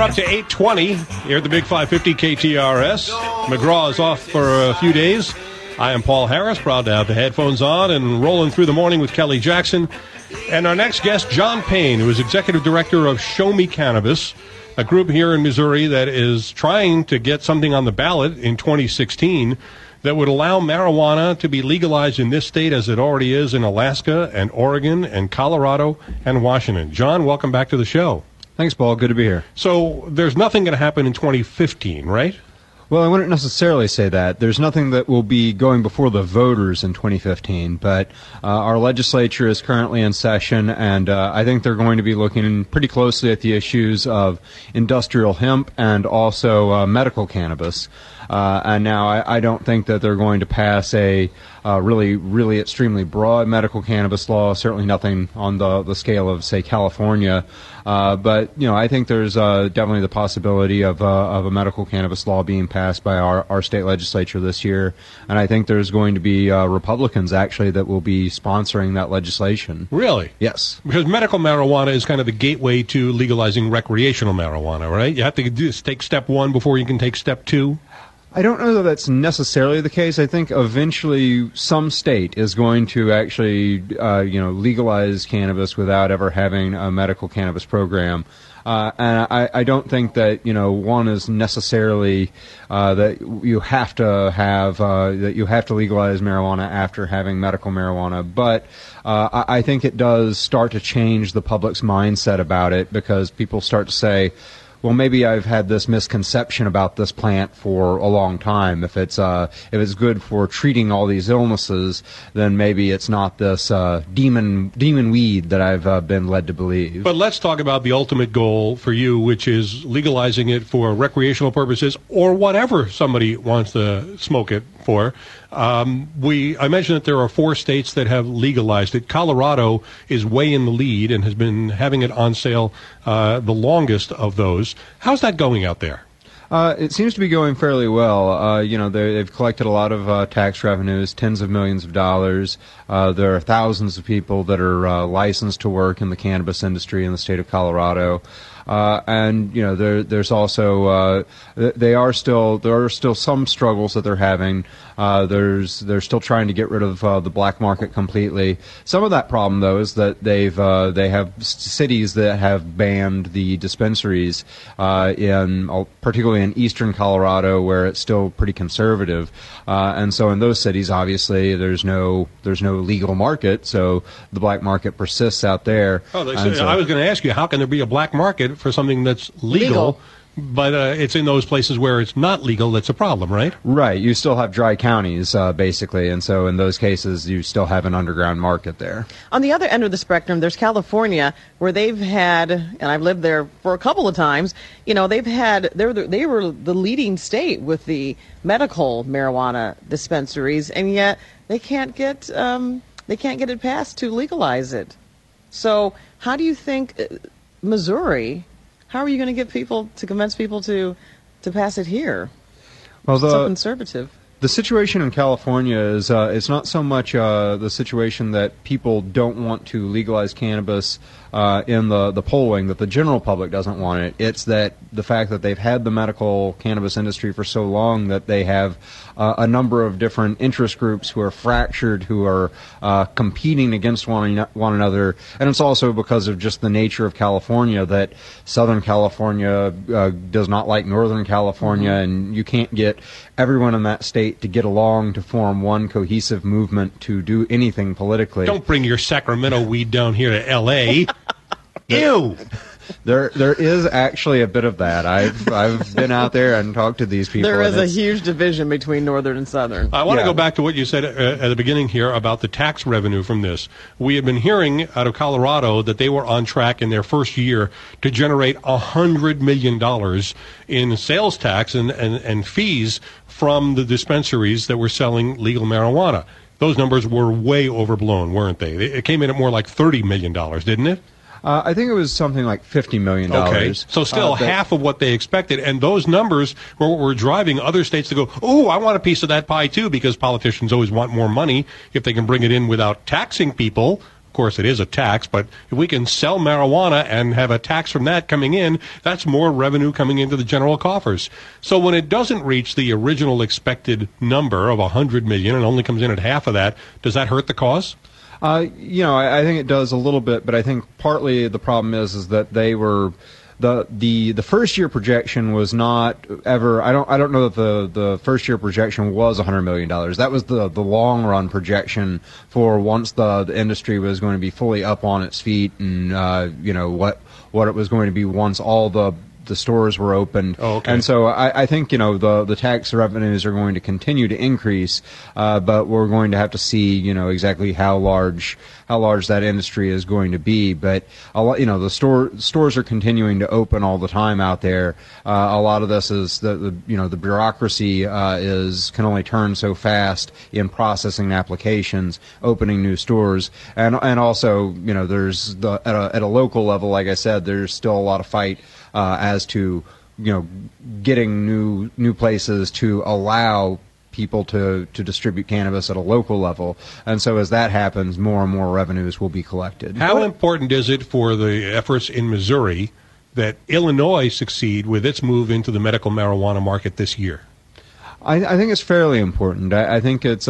We're up to 8:20 here at the Big 550 KTRS. McGraw is off for a few days. I am Paul Harris, proud to have the headphones on and rolling through the morning with Kelly Jackson. And our next guest, John Payne, who is executive director of Show Me Cannabis, a group here in Missouri that is trying to get something on the ballot in 2016 that would allow marijuana to be legalized in this state as it already is in Alaska and Oregon and Colorado and Washington. John, welcome back to the show. Thanks, Paul. Good to be here. So there's nothing going to happen in 2015, right? Well, I wouldn't necessarily say that. There's nothing that will be going before the voters in 2015, but our legislature is currently in session, and I think they're going to be looking pretty closely at the issues of industrial hemp and also medical cannabis. And now I don't think that they're going to pass a really extremely broad medical cannabis law, certainly nothing on the scale of, say, California. But, you know, I think there's definitely the possibility of a medical cannabis law being passed by our state legislature this year. And I think there's going to be Republicans, actually, that will be sponsoring that legislation. Really? Yes. Because medical marijuana is kind of the gateway to legalizing recreational marijuana, right? You have to take step one before you can take step two? I don't know that that's necessarily the case. I think eventually some state is going to actually, legalize cannabis without ever having a medical cannabis program. And I don't think that, one is necessarily that you have to have that you have to legalize marijuana after having medical marijuana. But I think it does start to change the public's mindset about it, because people start to say, well, maybe I've had this misconception about this plant for a long time. If it's good for treating all these illnesses, then maybe it's not this demon weed that I've been led to believe. But let's talk about the ultimate goal for you, which is legalizing it for recreational purposes or whatever somebody wants to smoke it for. I mentioned that there are 4 states that have legalized it. Colorado is way in the lead and has been having it on sale the longest of those. How's that going out there? It seems to be going fairly well. They've collected a lot of tax revenues, tens of millions of dollars. There are thousands of people that are licensed to work in the cannabis industry in the state of Colorado. There's also there are still some struggles that they're having. They're still trying to get rid of the black market completely. Some of that problem, though, is that they have cities that have banned the dispensaries particularly in eastern Colorado, where it's still pretty conservative. And so in those cities, obviously, there's no legal market, so the black market persists out there. I was going to ask you, how can there be a black market for something that's legal? But it's in those places where it's not legal that's a problem, right? Right. You still have dry counties, basically, and so in those cases, you still have an underground market there. On the other end of the spectrum, there's California, where they've had, and I've lived there for a couple of times, they were the leading state with the medical marijuana dispensaries, and yet they can't get it passed to legalize it. So how do you think Missouri? How are you going to convince people to pass it here? Well, so conservative. The situation in California is it's not so much the situation that people don't want to legalize cannabis in the polling, that the general public doesn't want it. It's that the fact that they've had the medical cannabis industry for so long that they have a number of different interest groups who are fractured, who are competing against one another. And it's also because of just the nature of California, that Southern California does not like Northern California, and you can't get everyone in that state to get along to form one cohesive movement to do anything politically. Don't bring your Sacramento weed down here to L.A. Ew! There is actually a bit of that. I've been out there and talked to these people. There is a huge division between Northern and Southern. I want to go back to what you said at the beginning here about the tax revenue from this. We have been hearing out of Colorado that they were on track in their first year to generate $100 million in sales tax and fees from the dispensaries that were selling legal marijuana. Those numbers were way overblown, weren't they? It came in at more like $30 million, didn't it? I think it was something like $50 million. Okay, so still half of what they expected. And those numbers were what were driving other states to go, oh, I want a piece of that pie too, because politicians always want more money if they can bring it in without taxing people. Of course, it is a tax, but if we can sell marijuana and have a tax from that coming in, that's more revenue coming into the general coffers. So when it doesn't reach the original expected number of $100 million and only comes in at half of that, does that hurt the cause? I think it does a little bit, but I think partly the problem is that they were the first year projection was not ever. I don't know that the first year projection was $100 million. That was the long run projection for once the industry was going to be fully up on its feet, and what it was going to be once all the stores were opened. Oh, okay. And so I think the tax revenues are going to continue to increase, but we're going to have to see exactly how large that industry is going to be. But the stores are continuing to open all the time out there. A lot of this is the bureaucracy can only turn so fast in processing applications, opening new stores, and also there's at a local level, like I said, there's still a lot of fight as to getting new places to allow people to distribute cannabis at a local level, and so as that happens, more and more revenues will be collected. How important is it for the efforts in Missouri that Illinois succeed with its move into the medical marijuana market this year? I think it's fairly important. I think it's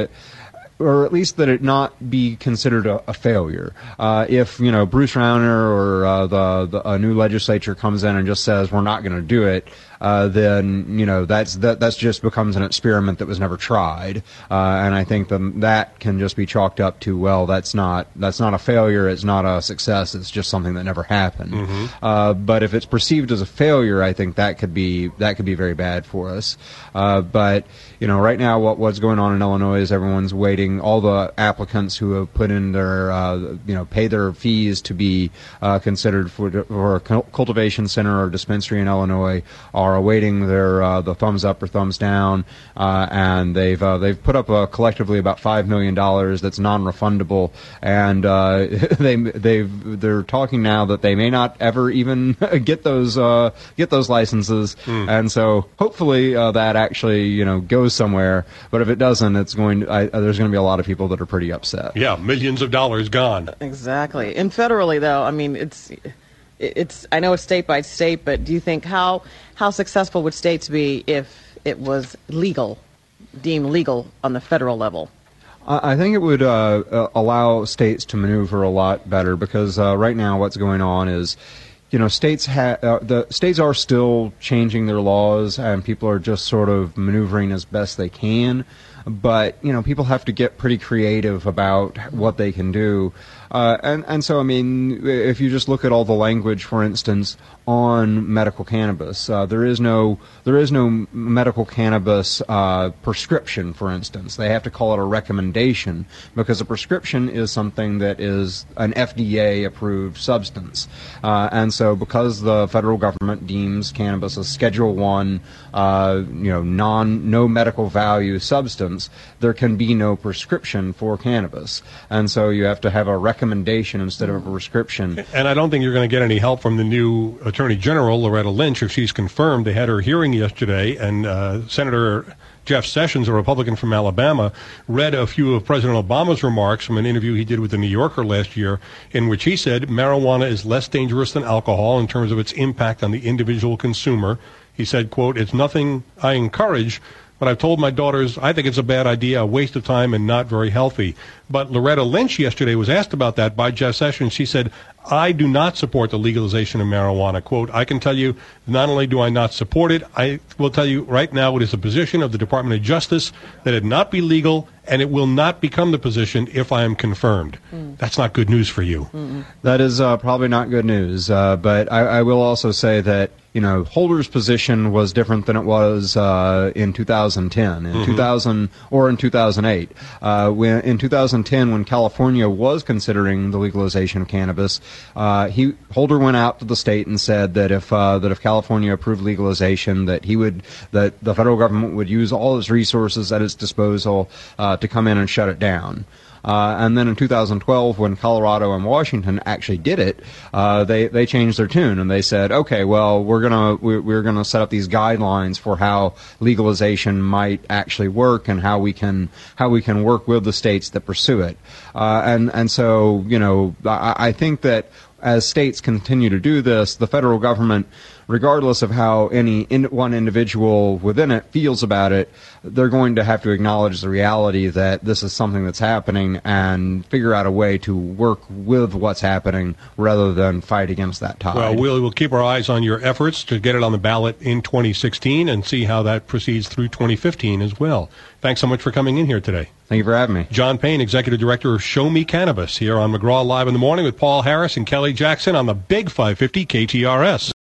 or at least that it not be considered a failure. If Bruce Rauner or the new legislature comes in and just says we're not going to do it, then that's just becomes an experiment that was never tried, and I think that can just be chalked up to, well, that's not a failure, it's not a success, it's just something that never happened. Mm-hmm. But if it's perceived as a failure, I think that could be very bad for us. But right now what's going on in Illinois is everyone's waiting. All the applicants who have put in their pay their fees to be considered for a cultivation center or dispensary in Illinois are awaiting their the thumbs up or thumbs down, and they've put up collectively about $5 million that's non-refundable, and they're talking now that they may not ever even get those licenses, and so hopefully that actually goes somewhere. But if it doesn't, there's going to be a lot of people that are pretty upset. Yeah, millions of dollars gone. Exactly. And federally, though, I mean, it's I know it's state by state, but do you think how successful would states be if it was deemed legal on the federal level? I think it would allow states to maneuver a lot better, because right now what's going on is, states the states are still changing their laws, and people are just sort of maneuvering as best they can. But people have to get pretty creative about what they can do, and so I mean, if you just look at all the language, for instance, on medical cannabis, there is no medical cannabis prescription. For instance, they have to call it a recommendation, because a prescription is something that is an FDA approved substance, and so because the federal government deems cannabis a Schedule I, no medical value substance, there can be no prescription for cannabis, and so you have to have a recommendation instead of a prescription. And I don't think you're going to get any help from the new Attorney General, Loretta Lynch, if she's confirmed. They had her hearing yesterday, and Senator Jeff Sessions, a Republican from Alabama, read a few of President Obama's remarks from an interview he did with the New Yorker last year, in which he said marijuana is less dangerous than alcohol in terms of its impact on the individual consumer. He said, quote, "It's nothing I encourage, but I've told my daughters I think it's a bad idea, a waste of time, and not very healthy." But Loretta Lynch yesterday was asked about that by Jeff Sessions. She said, "I do not support the legalization of marijuana." Quote, "I can tell you, not only do I not support it, I will tell you right now it is a position of the Department of Justice that it not be legal, and it will not become the position if I am confirmed." That's not good news for you. That is probably not good news, but I will also say that Holder's position was different than it was in 2010, in 2000 or in 2008. In 2010, when California was considering the legalization of cannabis, Holder went out to the state and said that if California approved legalization, that the federal government would use all its resources at its disposal to come in and shut it down. And then in 2012, when Colorado and Washington actually did it, they changed their tune and they said, okay, well, we're gonna set up these guidelines for how legalization might actually work and how we can work with the states that pursue it. And so, I think that as states continue to do this, the federal government, regardless of how one individual within it feels about it, they're going to have to acknowledge the reality that this is something that's happening and figure out a way to work with what's happening rather than fight against that tide. Well, we'll keep our eyes on your efforts to get it on the ballot in 2016 and see how that proceeds through 2015 as well. Thanks so much for coming in here today. Thank you for having me. John Payne, Executive Director of Show Me Cannabis, here on McGraw Live in the Morning with Paul Harris and Kelly Jackson on the Big 550 KTRS.